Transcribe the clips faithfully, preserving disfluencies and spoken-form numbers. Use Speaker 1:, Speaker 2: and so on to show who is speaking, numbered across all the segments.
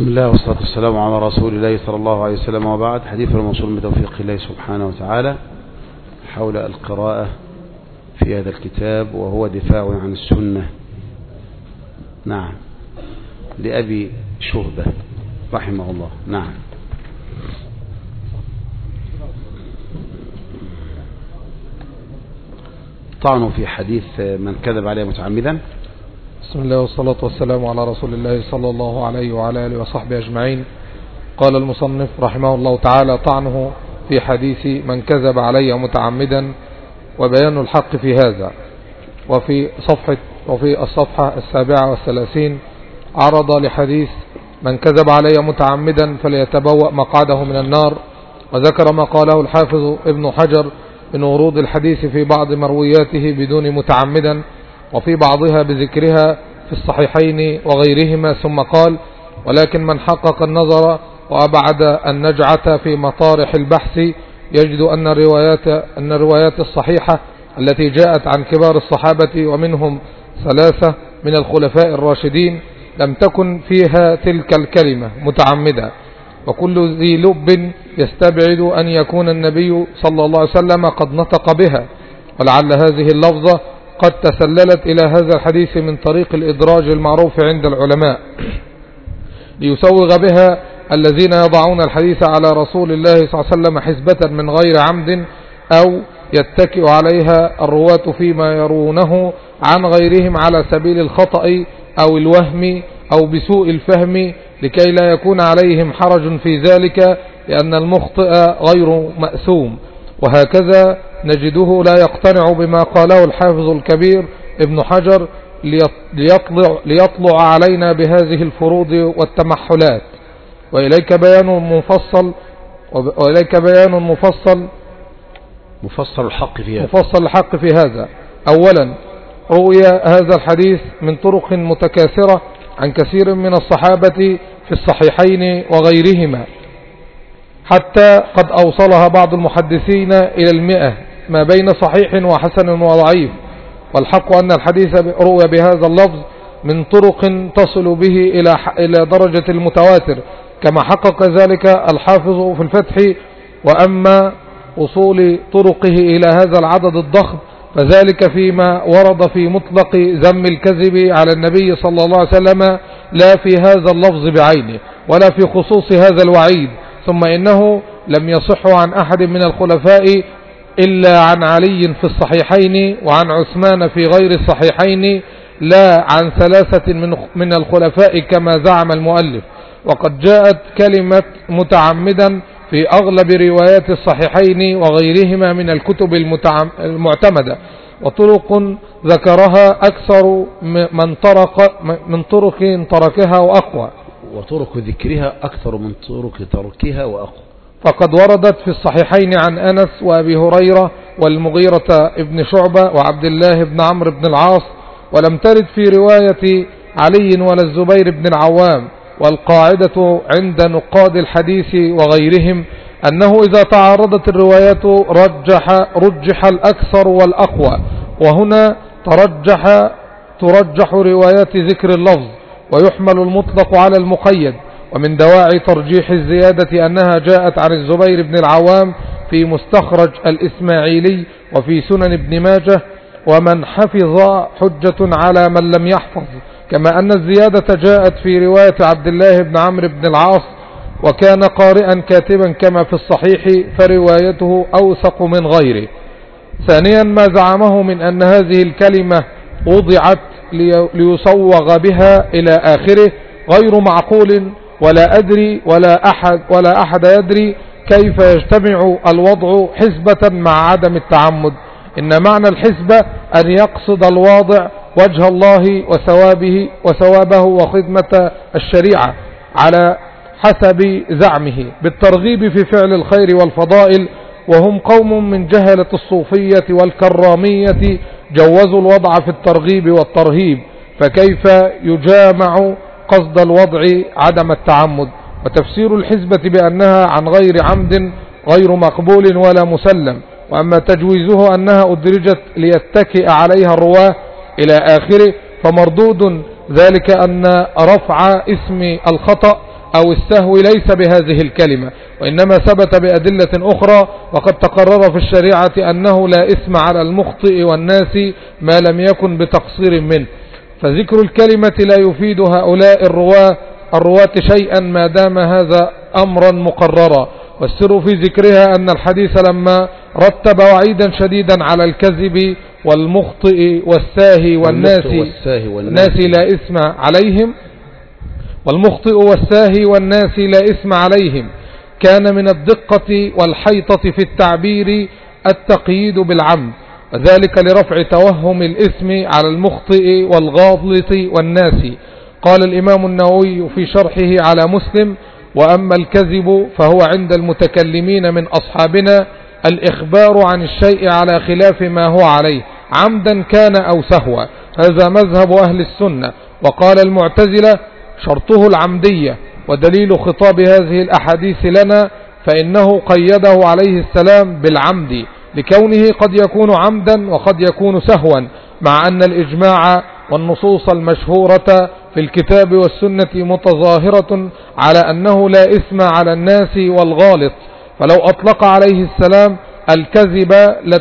Speaker 1: بسم الله والصلاة والسلام على رسول الله صلى الله عليه وسلم، وبعد. حديث الموصول بتوفيق الله سبحانه وتعالى حول القراءة في هذا الكتاب، وهو دفاع عن السنة. نعم، لأبي شهبة رحمه الله. نعم. طعنوا في حديث من كذب عليه متعمدا.
Speaker 2: بسم الله والصلاة والسلام على رسول الله صلى الله عليه وعلى آله وصحبه أجمعين. قال المصنف رحمه الله تعالى: طعنه في حديث من كذب علي متعمدا، وبيان الحق في هذا. وفي صفحة وفي الصفحة السابعة والثلاثين عرض لحديث من كذب علي متعمدا فليتبوأ مقعده من النار، وذكر ما قاله الحافظ ابن حجر من ورود الحديث في بعض مروياته بدون متعمدا، وفي بعضها بذكرها في الصحيحين وغيرهما، ثم قال: ولكن من حقق النظر وأبعد النجعة في مطارح البحث يجد أن الروايات, أن الروايات الصحيحة التي جاءت عن كبار الصحابة ومنهم ثلاثة من الخلفاء الراشدين لم تكن فيها تلك الكلمة متعمدة، وكل ذي لب يستبعد أن يكون النبي صلى الله عليه وسلم قد نطق بها، ولعل هذه اللفظة قد تسللت إلى هذا الحديث من طريق الإدراج المعروف عند العلماء ليسوغ بها الذين يضعون الحديث على رسول الله صلى الله عليه وسلم حسبة من غير عمد، أو يتكئ عليها الرواة فيما يرونه عن غيرهم على سبيل الخطأ أو الوهم أو بسوء الفهم، لكي لا يكون عليهم حرج في ذلك، لأن المخطئ غير مأثوم. وهكذا نجده لا يقتنع بما قاله الحافظ الكبير ابن حجر ليطلع, ليطلع علينا بهذه الفروض والتمحلات. وإليك بيان مفصل وإليك بيان مفصل
Speaker 1: مفصل الحق في هذا
Speaker 2: مفصل الحق في هذا. أولا، روي هذا الحديث من طرق متكاثرة عن كثير من الصحابة في الصحيحين وغيرهما، حتى قد أوصلها بعض المحدثين إلى المئة ما بين صحيح وحسن وضعيف. والحق أن الحديث روي بهذا اللفظ من طرق تصل به إلى إلى درجة المتواتر، كما حقق ذلك الحافظ في الفتح. وأما وصول طرقه إلى هذا العدد الضخم فذلك فيما ورد في مطلق ذم الكذب على النبي صلى الله عليه وسلم، لا في هذا اللفظ بعينه ولا في خصوص هذا الوعيد. ثم إنه لم يصح عن أحد من الخلفاء إلا عن علي في الصحيحين، وعن عثمان في غير الصحيحين، لا عن ثلاثة من الخلفاء كما زعم المؤلف. وقد جاءت كلمة متعمدا في أغلب روايات الصحيحين وغيرهما من الكتب المعتمدة، وطرق ذكرها أكثر من طرق من طرق تركها وأقوى
Speaker 1: وطرق ذكرها أكثر من طرق تركها وأقوى.
Speaker 2: فقد وردت في الصحيحين عن أنس وأبي هريرة والمغيرة ابن شعبة وعبد الله بن عمرو بن العاص، ولم ترد في رواية علي ولا الزبير بن العوام. والقاعدة عند نقاد الحديث وغيرهم أنه إذا تعارضت الروايات رجح, رجح الأكثر والأقوى، وهنا ترجح, ترجح روايات ذكر اللفظ ويحمل المطلق على المقيد. ومن دواعي ترجيح الزيادة أنها جاءت عن الزبير بن العوام في مستخرج الإسماعيلي وفي سنن ابن ماجه، ومن حفظ حجة على من لم يحفظ، كما أن الزيادة جاءت في رواية عبد الله بن عمرو بن العاص، وكان قارئا كاتبا كما في الصحيح، فروايته أوثق من غيره. ثانيا، ما زعمه من أن هذه الكلمة وضعت ليصوغ بها إلى آخره غير معقول، ولا أدري ولا أحد, ولا أحد يدري كيف يجتمع الوضع حسبة مع عدم التعمد. إن معنى الحسبة أن يقصد الواضع وجه الله وثوابه, وثوابه وخدمة الشريعة على حسب زعمه بالترغيب في فعل الخير والفضائل. وهم قوم من جهلة الصوفية والكرامية جوزوا الوضع في الترغيب والترهيب، فكيف يجامع قصد الوضع عدم التعمد؟ وتفسير الحسبة بأنها عن غير عمد غير مقبول ولا مسلم. وأما تجويزه أنها أدرجت ليتكئ عليها الرواه إلى آخره فمردود ذلك أن رفع اسم الخطأ أو السهو ليس بهذه الكلمة، وإنما ثبت بأدلة أخرى، وقد تقرر في الشريعة أنه لا إثم على المخطئ والناس ما لم يكن بتقصير منه، فذكر الكلمة لا يفيد هؤلاء الرواة الرواة شيئا ما دام هذا أمرا مقررا. والسر في ذكرها أن الحديث لما رتب وعيدا شديدا على الكذب والمخطئ والساهي والناس والناس لا إثم عليهم والمخطئ والساهي والناس لا إثم عليهم، كان من الدقة والحيطة في التعبير التقييد بالعمد، وذلك لرفع توهم الإثم على المخطئ والغالط والناس. قال الإمام النووي في شرحه على مسلم: وأما الكذب فهو عند المتكلمين من أصحابنا الإخبار عن الشيء على خلاف ما هو عليه عمدا كان أو سهوا، هذا مذهب أهل السنة. وقال المعتزلة: شرطه العمدية، ودليل خطاب هذه الأحاديث لنا فإنه قيده عليه السلام بالعمد، لكونه قد يكون عمدا وقد يكون سهوا، مع أن الإجماع والنصوص المشهورة في الكتاب والسنة متظاهرة على أنه لا إثم على الناس والغالط، فلو أطلق عليه السلام الكذب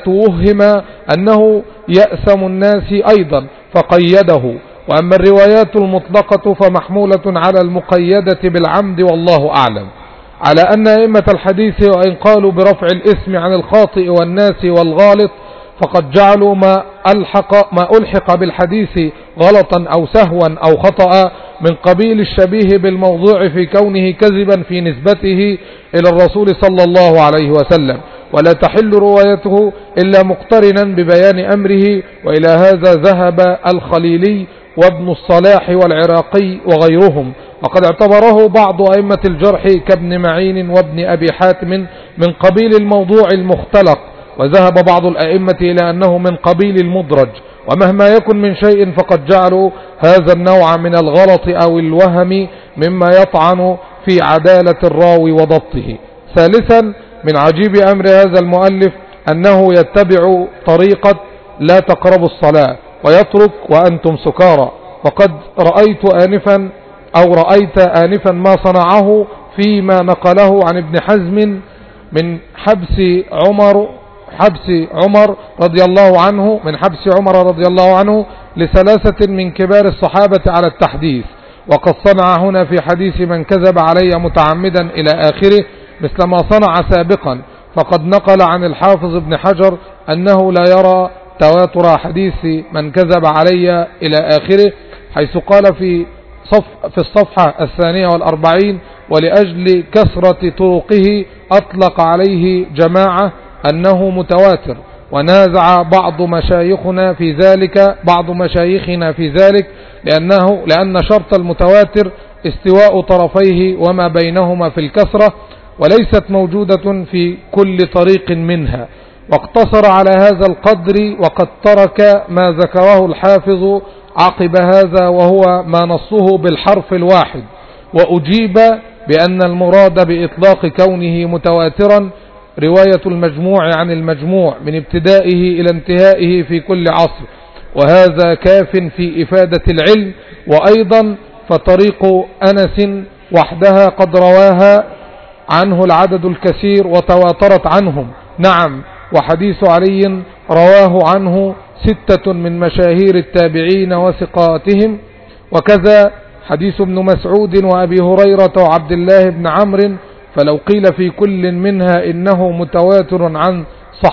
Speaker 2: لتوهم أنه يأثم الناس أيضا فقيده. وأما الروايات المطلقة فمحمولة على المقيدة بالعمد، والله أعلم. على أن أئمة الحديث وإن قالوا برفع الإثم عن الخاطئ والناس والغالط فقد جعلوا ما ألحق, ما ألحق بالحديث غلطا أو سهوا أو خطأ من قبيل الشبيه بالموضوع في كونه كذبا في نسبته إلى الرسول صلى الله عليه وسلم، ولا تحل روايته إلا مقترنا ببيان أمره. وإلى هذا ذهب الخليلي وابن الصلاح والعراقي وغيرهم، وقد اعتبره بعض أئمة الجرح كابن معين وابن أبي حاتم من قبيل الموضوع المختلق، وذهب بعض الأئمة إلى أنه من قبيل المدرج. ومهما يكن من شيء فقد جعلوا هذا النوع من الغلط أو الوهم مما يطعن في عدالة الراوي وضبطه. ثالثا، من عجيب أمر هذا المؤلف أنه يتبع طريقة لا تقربوا الصلاة ويترك وأنتم سكارى، وقد رأيت آنفا أو رأيت آنفا ما صنعه فيما نقله عن ابن حزم من حبس عمر حبس عمر رضي الله عنه من حبس عمر رضي الله عنه لثلاثة من كبار الصحابة على التحديث، وقد صنع هنا في حديث من كذب علي متعمدا إلى آخره مثل ما صنع سابقا. فقد نقل عن الحافظ ابن حجر أنه لا يرى تواتر حديث من كذب علي إلى آخره، حيث قال في صف في الصفحة الثانية والأربعين: ولأجل كثرة طرقه أطلق عليه جماعة أنه متواتر، ونازع بعض مشايخنا في ذلك بعض مشايخنا في ذلك لأنه لأن شرط المتواتر استواء طرفيه وما بينهما في الكثرة، وليست موجودة في كل طريق منها. واقتصر على هذا القدر، وقد ترك ما ذكره الحافظ عقب هذا وهو ما نصه بالحرف الواحد. وأجيب بأن المراد بإطلاق كونه متواترا رواية المجموع عن المجموع من ابتدائه إلى انتهائه في كل عصر، وهذا كاف في إفادة العلم. وأيضا فطريق أنس وحدها قد رواها عنه العدد الكثير وتواترت عنهم، نعم، وحديث علي رواه عنه ستة من مشاهير التابعين وثقاتهم، وكذا حديث ابن مسعود وأبي هريرة وعبد الله بن عمرو، فلو قيل في كل منها إنه متواتر عن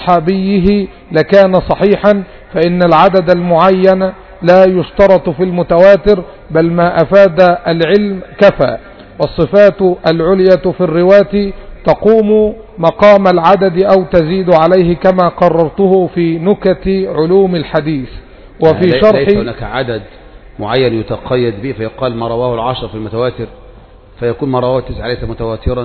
Speaker 2: صحابيه لكان صحيحا، فإن العدد المعين لا يشترط في المتواتر، بل ما أفاد العلم كفى. والصفات العلية في الرواة تقوم مقام العدد أو تزيد عليه، كما قررته في نكت علوم الحديث. وفي شرح
Speaker 1: ليس هناك عدد معين يتقيد به فيقال ما رواه العشر في المتواتر فيكون ما رواه التسعة ليس متواترا،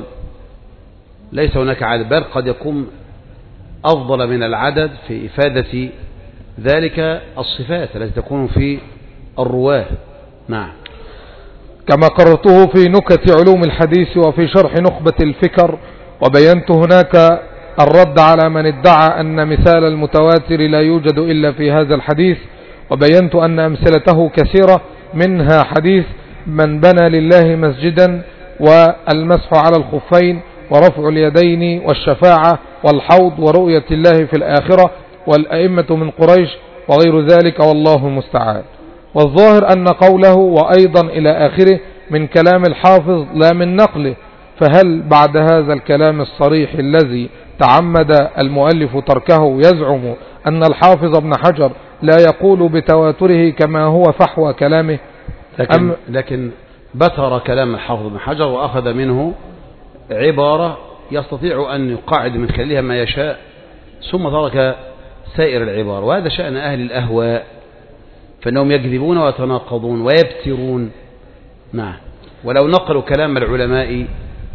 Speaker 1: ليس هناك عدد، بل قد يكون أفضل من العدد في إفادة ذلك الصفات التي تكون في الرواه. نعم،
Speaker 2: كما قررته في نكت علوم الحديث وفي شرح نخبة الفكر. وبينت هناك الرد على من ادعى أن مثال المتواتر لا يوجد إلا في هذا الحديث، وبينت أن أمثلته كثيرة، منها حديث من بنى لله مسجدا والمسح على الخفين ورفع اليدين والشفاعة والحوض ورؤية الله في الآخرة والأئمة من قريش وغير ذلك والله المستعان. والظاهر أن قوله وأيضا إلى آخره من كلام الحافظ لا من نقله، فهل بعد هذا الكلام الصريح الذي تعمد المؤلف تركه يزعم أن الحافظ ابن حجر لا يقول بتواتره كما هو فحوى كلامه؟
Speaker 1: لكن, لكن بتر كلام الحافظ ابن حجر وأخذ منه عبارة يستطيع أن يقاعد من خلالها ما يشاء ثم ترك سائر العبارة، وهذا شأن أهل الأهواء، فإنهم يكذبون ويتناقضون ويبترون. نعم. ولو نقلوا كلام العلماء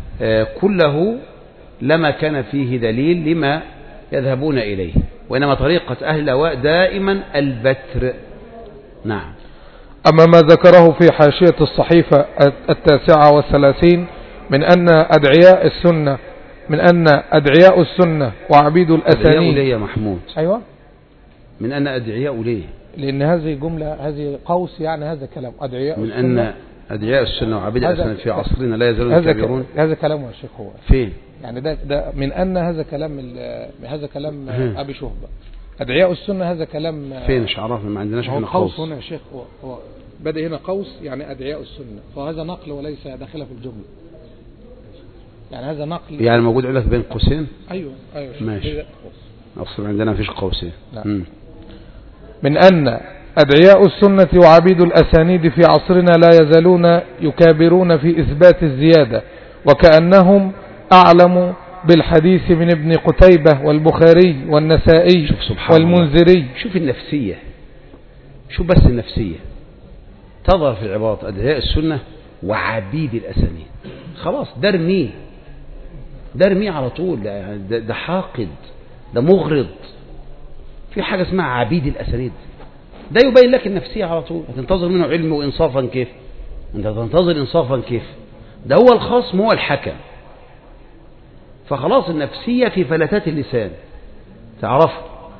Speaker 1: كله لما كان فيه دليل لما يذهبون إليه، وإنما طريقة أهل الأهواء دائما البتر. نعم.
Speaker 2: أما ما ذكره في حاشية الصحيفة التاسعة والثلاثين من أن أدعياء السنة من أن أدعياء السنة وعبيد الأسانيد
Speaker 1: أدعياء ليه يا محمود؟
Speaker 2: أيوة،
Speaker 1: من أن أدعياء ليه،
Speaker 2: لأن هذه جملة، هذه قوس، يعني هذا كلام أدعياء
Speaker 1: من
Speaker 2: السنة.
Speaker 1: أن أدعياء السنة وعبيد الأسانيد في عصرنا لا يزالون يكابرون.
Speaker 2: هذا كلام يا شيخ، هو
Speaker 1: فين؟
Speaker 2: يعني ده, ده من أن هذا كلام هذا كلام أبي شهبة. أدعياء السنة هذا كلام
Speaker 1: فين؟ مش عرفنا، ما عندناش هنا قوس.
Speaker 2: قوس هنا يا شيخ، هو, هو بدأ هنا قوس يعني أدعياء السنة، فهذا نقل وليس داخله في الجملة، يعني هذا نقل
Speaker 1: يعني موجود عندك بين قوسين.
Speaker 2: أيوة أيوة
Speaker 1: ماشي. أصلا عندنا فيش قوسين.
Speaker 2: من أن أدعياء السنة وعبيد الأسانيد في عصرنا لا يزالون يكابرون في إثبات الزيادة، وكأنهم أعلم بالحديث من ابن قتيبة والبخاري والنسائي والمنذري.
Speaker 1: شوف النفسية، شوف بس النفسية تظهر في العبارات أدعياء السنة وعبيد الأسانيد. خلاص درميه درميه على طول، ده, ده حاقد، ده مغرض. في حاجة اسمها عبيد الأسانيد، ده يبين لك النفسية على طول. هتنتظر منه علم وإنصافا كيف؟ أنت تنتظر إنصافا كيف؟ ده هو الخصم، هو الحكم. فخلاص النفسية في فلتات اللسان تعرف.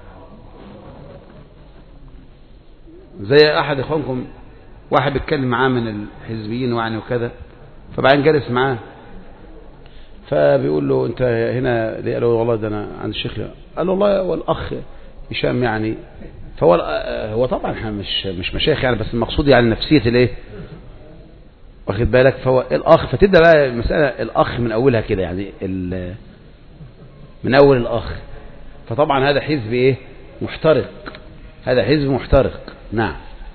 Speaker 1: زي أحد إخوانكم واحد بيتكلم معاه من الحزبيين وعني وكذا، فبعدين جالس معاه فبيقول له أنت هنا ليه؟ قال له والله ده أنا عند الشيخ. قال له والله والأخ هشام يعني. فهو هو طبعا احنا مش مش مشايخ يعني، بس المقصود يعني نفسية الايه، واخد بالك؟ فهو الاخ، فتبدا بقى المساله الاخ من اولها كده، يعني من اول الاخ. فطبعا هذا حزب ايه محترق، هذا حزب محترق. نعم.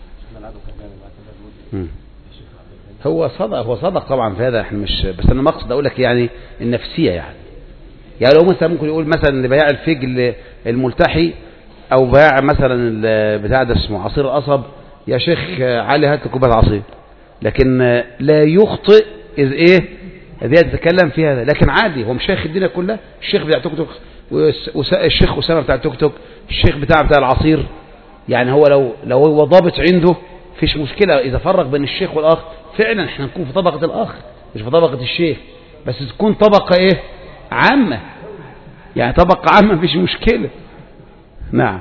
Speaker 1: هو صدق هو صدق طبعا في هذا، احنا مش بس انا مقصد اقول لك يعني النفسيه، يعني يعني لو مثلا ممكن يقول مثلا ان بياع الفجل الملتحي او بياع مثلا بتاع ده اسمه عصير القصب، يا شيخ علي هات كوبايه عصير، لكن لا يخطئ اذ ايه اذا يتكلم في هذا. لكن عادي، هو مش شيخ الدنيا كلها، الشيخ بتاع توك توك والشيخ اسامه بتاع توك توك، الشيخ بتاع بتاع العصير، يعني هو لو لو هو ضابط عنده فيش مشكله اذا فرق بين الشيخ والاخ. فعلا احنا نكون في طبقه الاخ مش في طبقه الشيخ، بس تكون طبقه ايه عامه، يعني طبقه عامه مفيش مشكله. نعم.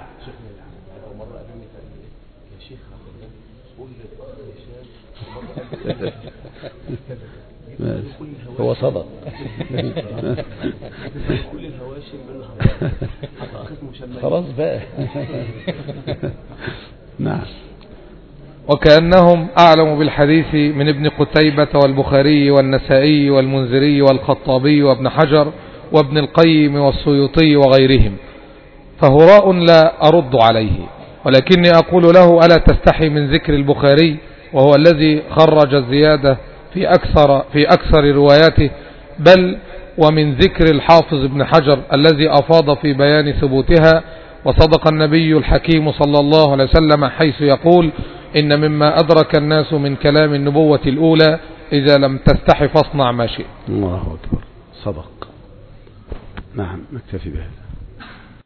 Speaker 1: هو صدق. خلاص بقى. نعم.
Speaker 2: وكأنهم أعلم بالحديث من ابن قتيبة والبخاري والنسائي والمنذري والخطابي وابن حجر وابن القيم والسيوطي وغيرهم، فهراء لا أرد عليه، ولكني أقول له ألا تستحي من ذكر البخاري وهو الذي خرج الزيادة في أكثر, في أكثر رواياته، بل ومن ذكر الحافظ ابن حجر الذي أفاض في بيان ثبوتها. وصدق النبي الحكيم صلى الله عليه وسلم حيث يقول إن مما أدرك الناس من كلام النبوة الأولى إذا لم تستحي فاصنع ما شئت.
Speaker 1: الله أكبر. صدق. نعم، نكتفي بهذا.